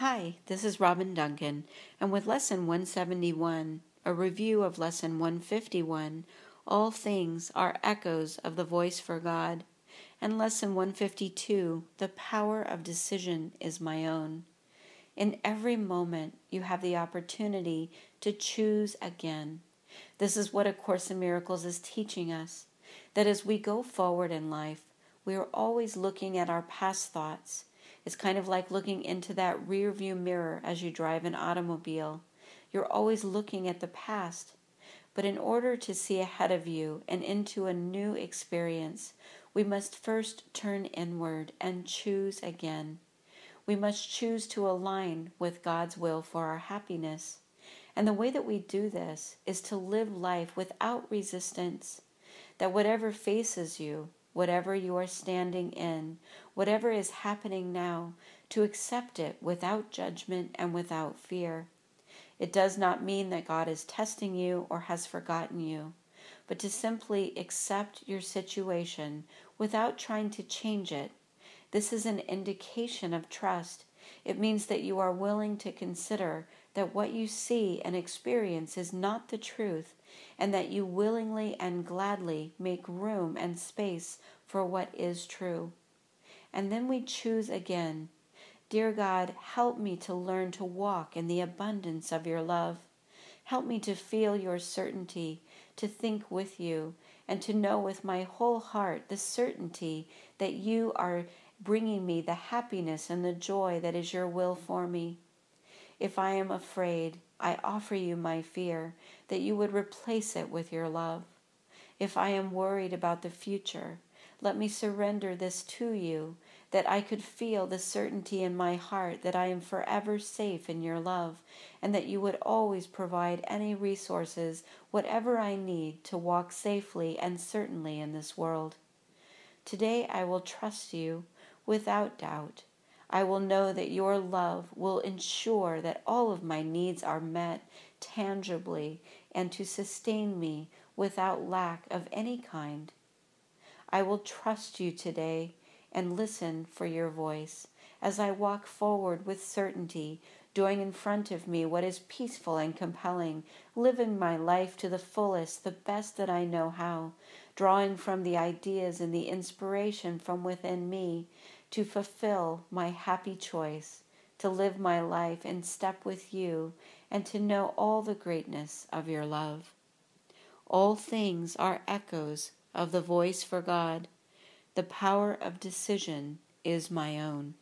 Hi, this is Robin Duncan, and with Lesson 171, a review of Lesson 151, All Things Are Echoes of the Voice for God, and Lesson 152, The Power of Decision is My Own. In every moment, you have the opportunity to choose again. This is what A Course in Miracles is teaching us, that as we go forward in life, we are always looking at our past thoughts. It's kind of like looking into that rear view mirror as you drive an automobile. You're always looking at the past. But in order to see ahead of you and into a new experience, we must first turn inward and choose again. We must choose to align with God's will for our happiness. And the way that we do this is to live life without resistance, that whatever faces you, whatever you are standing in, whatever is happening now, to accept it without judgment and without fear. It does not mean that God is testing you or has forgotten you, but to simply accept your situation without trying to change it. This is an indication of trust. It means that you are willing to consider that what you see and experience is not the truth, and that you willingly and gladly make room and space for what is true. And then we choose again. Dear God, help me to learn to walk in the abundance of your love. Help me to feel your certainty, to think with you, and to know with my whole heart the certainty that you are bringing me the happiness and the joy that is your will for me. If I am afraid, I offer you my fear, that you would replace it with your love. If I am worried about the future, let me surrender this to you, that I could feel the certainty in my heart that I am forever safe in your love, and that you would always provide any resources, whatever I need, to walk safely and certainly in this world. Today I will trust you without doubt. I will know that your love will ensure that all of my needs are met tangibly and to sustain me without lack of any kind. I will trust you today and listen for your voice as I walk forward with certainty, doing in front of me what is peaceful and compelling, living my life to the fullest, the best that I know how, drawing from the ideas and the inspiration from within me to fulfill my happy choice, to live my life in step with you, and to know all the greatness of your love. All things are echoes of the voice for God. The power of decision is my own.